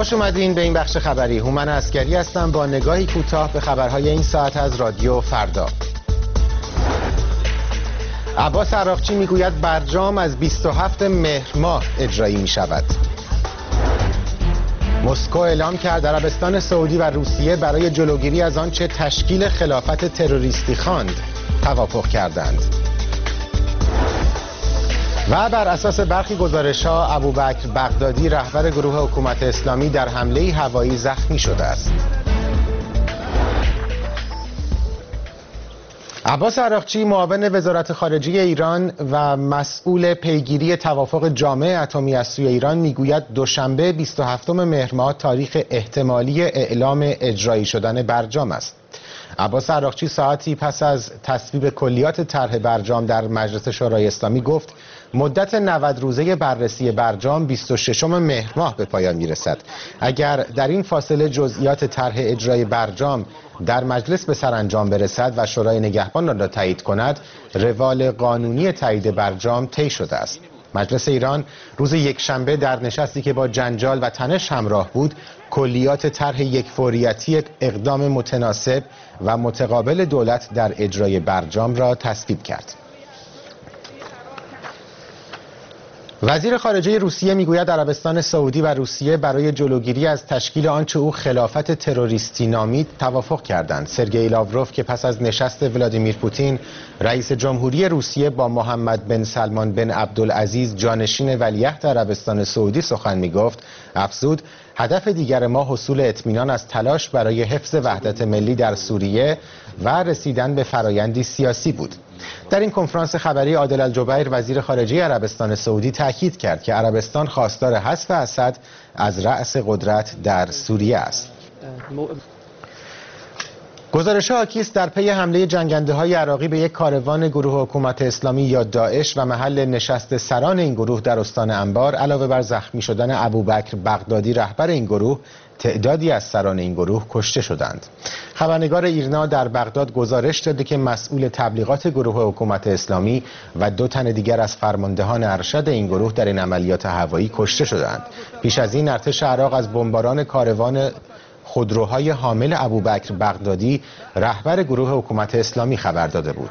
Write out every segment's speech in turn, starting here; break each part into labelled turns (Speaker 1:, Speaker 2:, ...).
Speaker 1: خوش اومدین به این بخش خبری. هومن عسکری هستم با نگاهی کوتاه به خبرهای این ساعت از رادیو فردا. عباس عراقچی میگوید برجام از 27 مهر ماه اجرایی می شود. مسکو اعلام کرد عربستان سعودی و روسیه برای جلوگیری از آنچه تشکیل خلافت تروریستی خواند توافق کردند. و بر اساس برخی گزارش‌ها ابوبکر بغدادی رهبر گروه حکومت اسلامی در حمله هوایی زخمی شده است. عباس عراقچی معاون وزارت خارجه ایران و مسئول پیگیری توافق جامع اتمی از سوی ایران میگوید دوشنبه 27 مهر ماه تاریخ احتمالی اعلام اجرایی شدن برجام است. عباس عراقچی ساعتی پس از تصویب کلیات طرح برجام در مجلس شورای اسلامی گفت مدت 90 روزه بررسی برجام 26 مهر ماه به پایان میرسد. اگر در این فاصله جزئیات طرح اجرای برجام در مجلس به سرانجام برسد و شورای نگهبان را تایید کند، روال قانونی تایید برجام طی شده است. مجلس ایران روز یکشنبه در نشستی که با جنجال و تنش همراه بود، کلیات طرح یکفوریتی اقدام متناسب و متقابل دولت در اجرای برجام را تصویب کرد. وزیر خارجه روسیه میگوید عربستان سعودی و روسیه برای جلوگیری از تشکیل آنچه او خلافت تروریستی نامید توافق کردند. سرگئی لاوروف که پس از نشست ولادیمیر پوتین رئیس جمهوری روسیه با محمد بن سلمان بن عبدالعزیز جانشین ولیعهد عربستان سعودی سخن میگفت، افزود هدف دیگر ما حصول اطمینان از تلاش برای حفظ وحدت ملی در سوریه و رسیدن به فرایندی سیاسی بود. در این کنفرانس خبری عادل الجبیر وزیر خارجه عربستان سعودی تاکید کرد که عربستان خواستار حذف اسد از رأس قدرت در سوریه است. گزارش‌ها حاکی است در پی حمله جنگنده‌های عراقی به یک کاروان گروه حکومت اسلامی یا داعش و محل نشست سران این گروه در استان انبار، علاوه بر زخمی شدن ابوبکر بغدادی رهبر این گروه، تعدادی از سران این گروه کشته شدند. خبرنگار ایرنا در بغداد گزارش داده که مسئول تبلیغات گروه حکومت اسلامی و 2 تن دیگر از فرماندهان ارشد این گروه در این عملیات هوایی کشته شدند. پیش از این ارتش عراق از بمباران کاروان خودروهای حامل ابوبکر بغدادی رهبر گروه حکومت اسلامی خبر داده بود.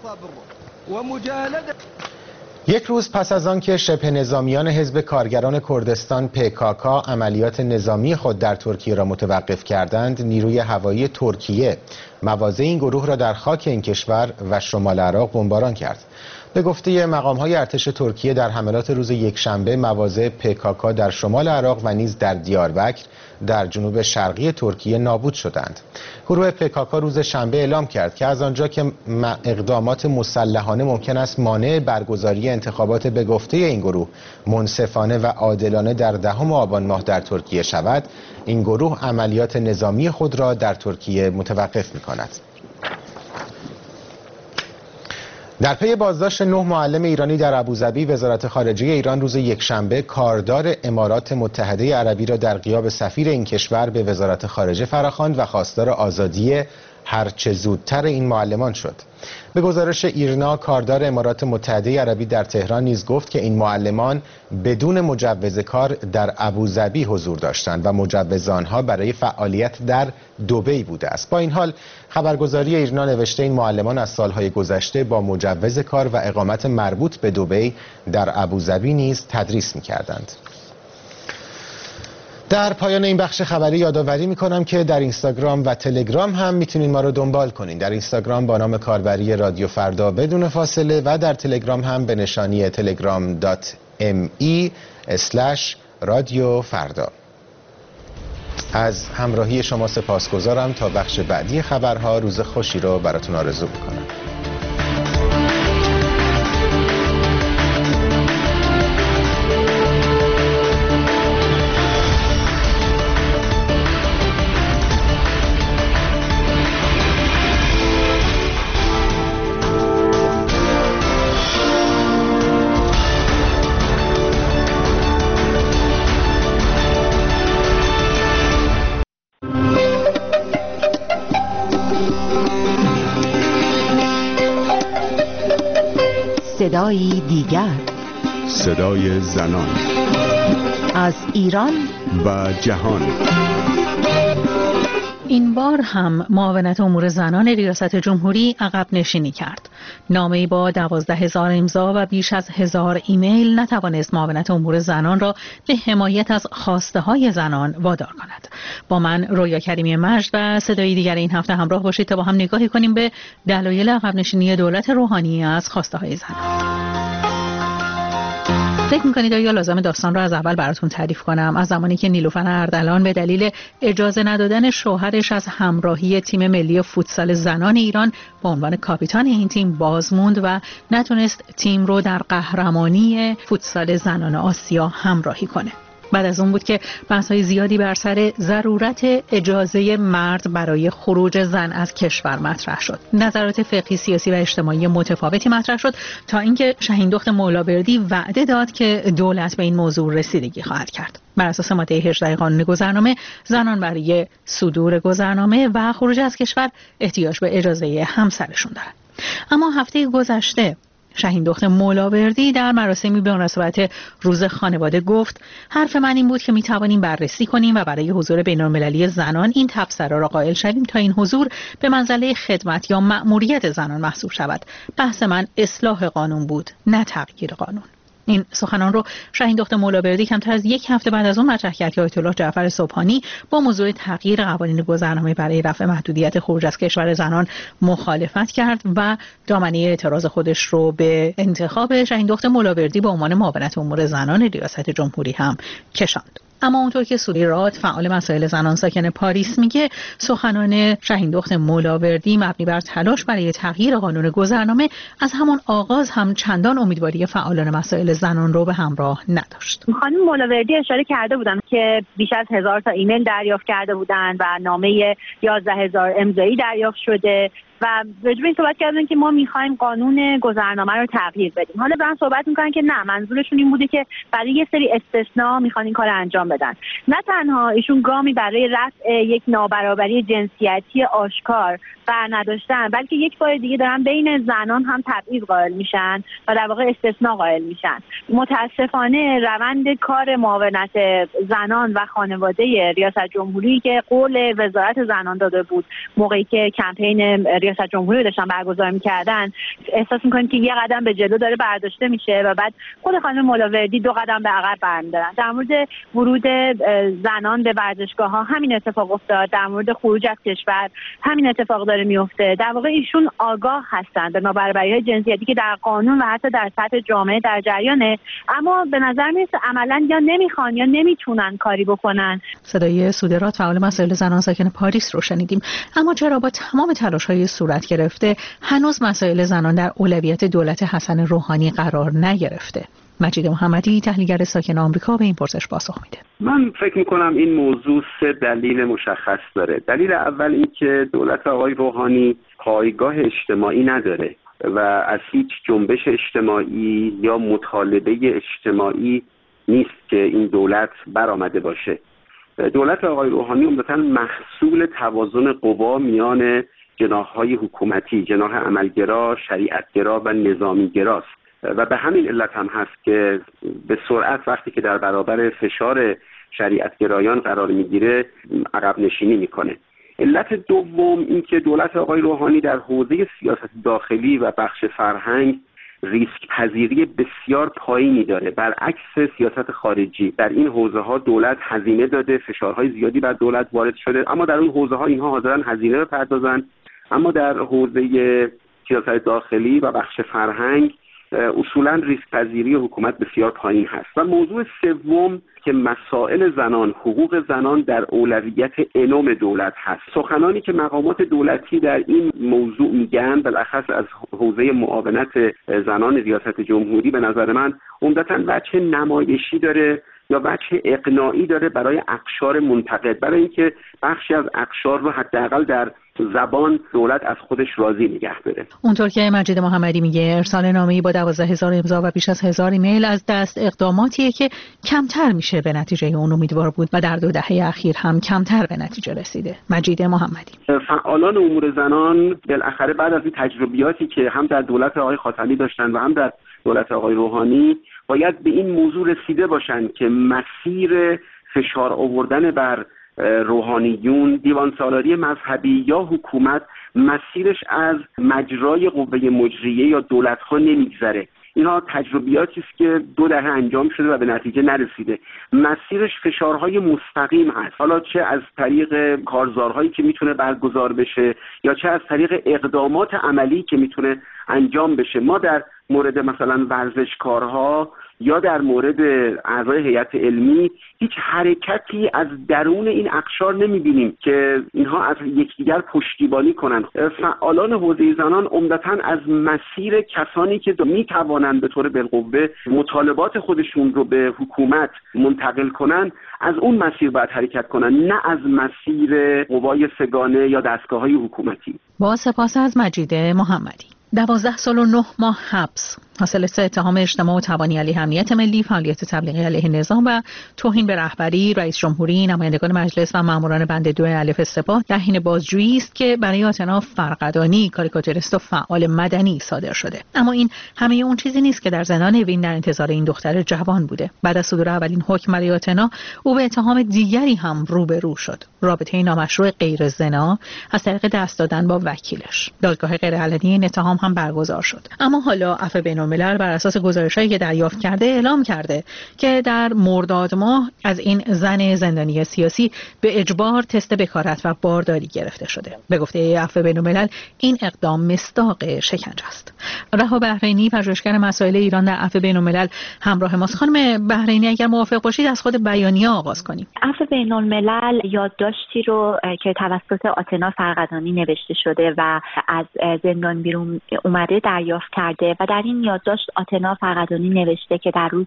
Speaker 1: یک روز پس از آن که شبه نظامیان حزب کارگران کردستان PKK عملیات نظامی خود در ترکیه را متوقف کردند، نیروی هوایی ترکیه مواضع این گروه را در خاک این کشور و شمال عراق بمباران کرد. به گفته مقام‌های ارتش ترکیه در حملات روز یکشنبه مواضع PKK در شمال عراق و نیز در دیاربکر در جنوب شرقی ترکیه نابود شدند. گروه PKK روز شنبه اعلام کرد که از آنجا که اقدامات مسلحانه ممکن است مانع برگزاری انتخابات به گفته این گروه منصفانه و عادلانه در 10 آبان ماه در ترکیه شود، این گروه عملیات نظامی خود را در ترکیه متوقف می‌کند. در پی بازداشت 9 معلم ایرانی در ابوظبی، وزارت خارجه ایران روز یکشنبه کاردار امارات متحده عربی را در غیاب سفیر این کشور به وزارت خارجه فراخواند و خواستار آزادی هرچه زودتر این معلمان شد. به گزارش ایرنا، کاردار امارات متحده عربی در تهران نیز گفت که این معلمان بدون مجوز کار در ابوظبی حضور داشتند و مجوز آنها برای فعالیت در دبی بوده است. با این حال خبرگزاری ایرنا نوشته این معلمان از سالهای گذشته با مجوز کار و اقامت مربوط به دبی در ابوظبی نیز تدریس می‌کردند. در پایان این بخش خبری یادآوری میکنم که در اینستاگرام و تلگرام هم میتونید ما رو دنبال کنید. در اینستاگرام با نام کاربری رادیو فردا بدون فاصله و در تلگرام هم به نشانی telegram.me/رادیو فردا. از همراهی شما سپاسگزارم. تا بخش بعدی خبرها روز خوشی رو براتون آرزو میکنم.
Speaker 2: صدایی دیگر،
Speaker 3: صدای زنان.
Speaker 2: از ایران
Speaker 3: و جهان.
Speaker 4: این بار هم معاونت امور زنان ریاست جمهوری عقب نشینی کرد. نامه‌ای با 12,000 امضا و بیش از 1000 ایمیل نتوانست معاونت امور زنان را به حمایت از خواسته‌های زنان وادار کند. با من رویا کریمی مجد و صدای دیگر این هفته همراه باشید تا با هم نگاهی کنیم به دلایل عقب نشینی دولت روحانی از خواسته‌های زنان. فکر می‌کنید آیا لازم داستان را از اول براتون تعریف کنم؟ از زمانی که نیلوفر اردلان به دلیل اجازه ندادن شوهرش از همراهی تیم ملی فوتسال زنان ایران به عنوان کاپیتان این تیم بازموند و نتونست تیم رو در قهرمانی فوتسال زنان آسیا همراهی کنه. بعد از اون بود که بحث‌های زیادی بر سر ضرورت اجازه مرد برای خروج زن از کشور مطرح شد. نظرات فقهی، سیاسی و اجتماعی متفاوتی مطرح شد تا اینکه شهیندخت مولاوردی وعده داد که دولت به این موضوع رسیدگی خواهد کرد. بر اساس ماده 18 قانون گذرنامه، زنان برای صدور گذرنامه و خروج از کشور احتیاج به اجازه همسرشون دارند. اما هفته گذشته شهیندخت مولاوردی در مراسمی به مناسبت روز خانواده گفت حرف من این بود که می توانیم بررسی کنیم و برای حضور بین‌المللی زنان این تبصره را قائل شویم تا این حضور به منزله خدمت یا مأموریت زنان محسوب شود. بحث من اصلاح قانون بود، نه تغییر قانون. این سخنان رو شهیندخت مولاوردی کمتر از یک هفته بعد از اون مطرح کرد که آیت الله جعفر سبحانی با موضوع تغییر قوانین گذرنامه برای رفع محدودیت خروج از کشور زنان مخالفت کرد و دامنه اعتراض خودش رو به انتخاب شهیندخت مولاوردی به عنوان معاونت امور زنان ریاست جمهوری هم کشاند. اما اونطور که سوری راد فعال مسائل زنان ساکن پاریس میگه، سخنان شهیندخت مولاوردی مبنی بر تلاش برای تغییر قانون گذرنامه از همان آغاز هم چندان امیدواری فعالان مسائل زنان رو به همراه نداشت.
Speaker 5: خانم مولاوردی اشاره کرده بودن که بیش از 1000 تا ایمیل دریافت کرده بودند و نامه 11,000 امضایی دریافت شده و راجع به این صحبت کردن که ما می‌خوایم قانون گذرنامه رو تغییر بدیم. حالا دارن صحبت می‌کنن که نه، منظورشون این بوده که برای یه سری استثناء می‌خوان این کارو انجام بدن. نه تنها ایشون گامی برای رفع یک نابرابری جنسیتی آشکار بر نداشتن، بلکه یک بار دیگه دارن بین زنان هم تبعیض قائل میشن و در واقع استثناء قائل میشن. متاسفانه روند کار معاونت زنان و خانواده ریاست جمهوری که قول وزارت زنان داده بود موقعی که کمپین ریاست جمهوری داشتن برگزار می‌کردن، احساس می‌کنیم که یه قدم به جلو داره برداشته میشه و بعد خود خانم مولاوردی 2 قدم به عقب برمی‌دارن. در مورد ورود زنان به ورزشگاه‌ها همین اتفاق افتاد، در مورد خروج از کشور همین اتفاق داره میفته. در واقع ایشون آگاه هستند به نابرابری‌های جنسیتی که در قانون و حتی در سطح جامعه در جریانه، اما به نظر میاد عملاً یا نمیخوان یا نمیتونن کاری بکنن.
Speaker 4: صدای سودرات فعال مسائل زنان ساکن پاریس رو شنیدیم. اما چرا با تمام تلاش‌های صورت گرفته هنوز مسائل زنان در اولویت دولت حسن روحانی قرار نگرفته؟ مجید محمدی، تحلیلگر ساکن آمریکا، به این پرسش پاسخ میده.
Speaker 6: من فکر میکنم این موضوع 3 دلیل مشخص داره. دلیل اول این که دولت آقای روحانی پایگاه اجتماعی نداره و از هیچ جنبش اجتماعی یا مطالبه اجتماعی نیست که این دولت برآمده باشه. دولت آقای روحانی عمدتاً محصول توازن قوا میان جناح‌های حکومتی، جناح عملگرا، شریعتگرا و نظامیگراست و به همین علت هم هست که به سرعت وقتی که در برابر فشار شریعتگرایان قرار میگیره عقب نشینی میکنه. علت دوم این که دولت آقای روحانی در حوزه سیاست داخلی و بخش فرهنگ ریسک پذیری بسیار پایینی داره، برعکس سیاست خارجی. در این حوزه ها دولت هزینه داده، فشارهای زیادی بر دولت وارد شده، اما در اون حوزه ها اینها حاضرن هزینه بپردازن. اما در حوزه سیاست داخلی و بخش فرهنگ اصولا ریسک پذیری حکومت بسیار پایین هست. و موضوع سوم که مسائل زنان، حقوق زنان در اولویت انوم دولت هست. سخنانی که مقامات دولتی در این موضوع میگن، بالاخص از حوزه معاونت زنان ریاست جمهوری، به نظر من عمدتاً وجه نمایشی داره یا وجه اقناعی داره برای اقشار منتقد، برای اینکه بخشی از اقشار رو حداقل در زبان دولت از خودش راضی نگه داره.
Speaker 4: اونطور که مجید محمدی میگه، ارسال نامه‌ای با 12,000 امضا و بیش از 1000 ایمیل از دست اقداماتیه که کمتر میشه به نتیجه اون امیدوار بود و در 2 دهه اخیر هم کمتر به نتیجه رسیده. مجید محمدی:
Speaker 6: فعالان امور زنان بالاخره بعد از این تجربیاتی که هم در دولت آقای خاتمی داشتن و هم در دولت آقای روحانی باید به این موضوع رسیده باشند که مسیر فشار آوردن بر روحانیون، دیوان سالاری مذهبی یا حکومت مسیرش از مجرای قوه مجریه یا دولت‌ها نمیگذره. اینا تجربیاتی است که 2 دهه انجام شده و به نتیجه نرسیده. مسیرش فشارهای مستقیم هست، حالا چه از طریق کارزارهایی که میتونه برگزار بشه یا چه از طریق اقدامات عملی که میتونه انجام بشه. ما در مورد مثلا ورزشکارها یا در مورد اعضای هیئت علمی هیچ حرکتی از درون این اقشار نمیبینیم که اینها از یکدیگر پشتیبانی کنند. فعالان حوزه زنان عمدتاً از مسیر کسانی که میتوانند به طور بالقوه مطالبات خودشون رو به حکومت منتقل کنند از اون مسیر باید حرکت کنند، نه از مسیر قوای سگانه یا دستگاه‌های حکومتی.
Speaker 4: با سپاس از مجید محمدی. 12 سال و 9 ماه حبس حاصل 3 اتهام اجتماع و تبانی علیه امنیت ملی، فعالیت تبلیغی علیه نظام و توهین به رهبری، رئیس جمهوری، نمایندگان مجلس و ماموران بند 2 الف سپاه در حین بازجویی است که برای آتنا فرقدانی، کاریکاتوریست و فعال مدنی صادر شده. اما این همه اون چیزی نیست که در زندان اوین در انتظار این دختر جوان بوده. بعد از صدور اولین حکم برای آتنا، او به اتهام دیگری هم روبرو شد: رابطه نامشروع غیر زنا از طریق دست دادن با وکیلش. دادگاه غیرعلنی این اتهام هم برگزار شد. اما حالا عفو بین‌الملل بر اساس گزارش‌هایی که دریافت کرده اعلام کرده که در مرداد ماه از این زن زندانی سیاسی به اجبار تست بکارت و بارداری گرفته شده. به گفته عفو بین‌الملل این اقدام مصداق شکنجه است. رها بحرینی، پژوهشگر مسائل ایران در عفو بین‌الملل، همراه ماست. خانم بحرینی، اگر موافق باشید از خود بیانیه آغاز کنیم.
Speaker 2: عفو بین‌الملل یادداشتی رو که توسط آتنا فرقدانی نوشته شده و از زندان بیرون اومده دریافت کرده و در این یادداشت آتنا فرقدانی نوشته که در روز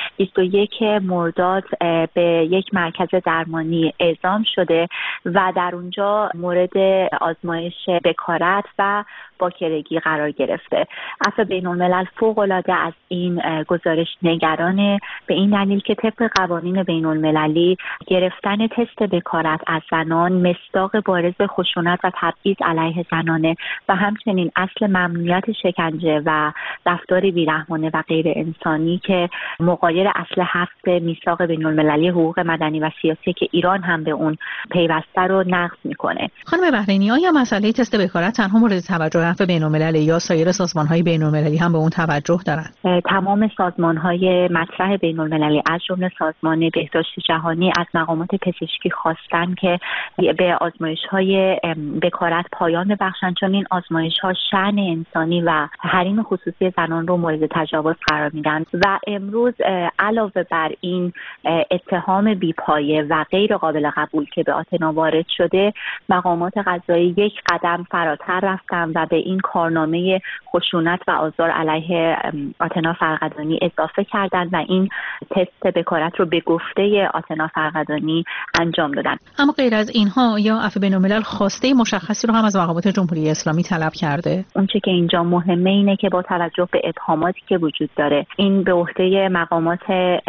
Speaker 2: 21 مرداد به یک مرکز درمانی اعزام شده و در اونجا مورد آزمایش بکارت و باکرگی قرار گرفته. عفو بین‌الملل فوق‌العاده از این گزارش نگرانه، به این دلیل که طبق قوانین بین‌المللی گرفتن تست بکارت از زنان مصداق بارز خشونت و تبعیض علیه زنانه و همچنین اصل ممنوعیت شکنجه و رفتار بیرحمانه و غیر انسانی که مغایر اصل 7 میثاق بین‌المللی حقوق مدنی و سیاسی که ایران هم به اون پیوسته رو نقض میکنه.
Speaker 4: خانم بحرینی، آیا مسئله تست بکارت تنها مورد توجه عفو بین‌الملل یا سایر سازمان‌های بین‌المللی هم به اون توجه دارند؟
Speaker 2: تمام سازمان‌های مطرح بین‌المللی از جمله سازمان بهداشت جهانی از مقامات پزشکی خواستن که به آزمایش‌های بکارت پایان ببخشند، چون این آزمایش‌ها شأن انسانی و حریم خصوصی زنان رو مورد تجاوز قرار میدن و امروز علاوه بر این اتهام بی‌پایه و غیر قابل قبول که به آتنا وارد شده، مقامات قضایی یک قدم فراتر رفتن و به این کارنامه خشونت و آزار علیه آتنا فرقدانی اضافه کردند و این تست بکارت رو به گفته آتنا فرقدانی انجام دادن.
Speaker 4: اما غیر از اینها یا عفو بین‌الملل خواسته مشخصی رو هم از مقامات جمهوری اسلامی طلب کرده؟
Speaker 2: اونچه که اینجا مهمه اینه که با توجه به ابهاماتی که وجود داره، این به عهده مقامات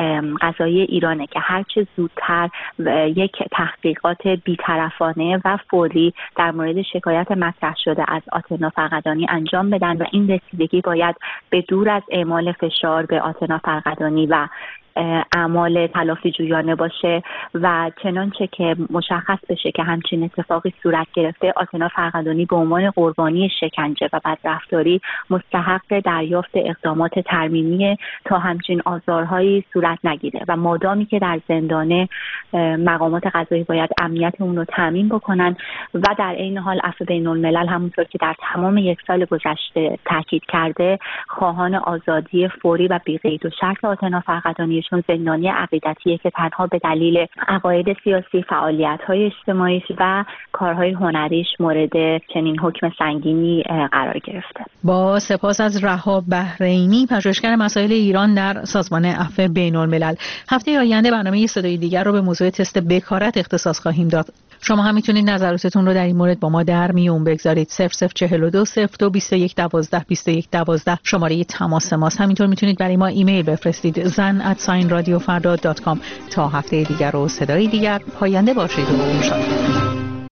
Speaker 2: قضایی ایرانه که هر چه زودتر یک تحقیقات بی‌طرفانه و فوری در مورد شکایت مطرح شده از آتنا فرقدانی انجام بدن و این رسیدگی باید به دور از اعمال فشار به آتنا فرقدانی و اعمال تلافی جویانه باشه و چنانچه که مشخص بشه که همچین اتفاقی صورت گرفته، آتنا فرقدانی به عنوان قربانی شکنجه و بدرفتاری مستحق دریافت اقدامات ترمیمی تا همچین آزارهایی صورت نگیره و مادامی که در زندانه مقامات قضایی باید امنیت اون رو تامین بکنن و در این حال عفو بین‌الملل همونطور که در تمام 1 سال گذشته تاکید کرده خواهان آزادی فوری و بی‌قید و شرط آتنا فرقدانی چون زندانی عقیدتیه که تنها به دلیل عقاید سیاسی، فعالیت‌های اجتماعی و کارهای هنریش مورد چنین حکم سنگینی قرار گرفته.
Speaker 4: با سپاس از رها بحرینی، پژوهشگر مسائل ایران در سازمان عفو بین‌الملل. هفته آینده برنامه صدای دیگر رو به موضوع تست بکارت اختصاص خواهیم داد. شما هم میتونید نظراتتون رو در این مورد با ما در میون بگذارید. 0042 02 21 12 21 12 شماره تماس ماست. همینطور میتونید برای ما ایمیل بفرستید zan@radiofarda.com. تا هفته دیگر و صدای دیگر، پاینده باشید و شاد.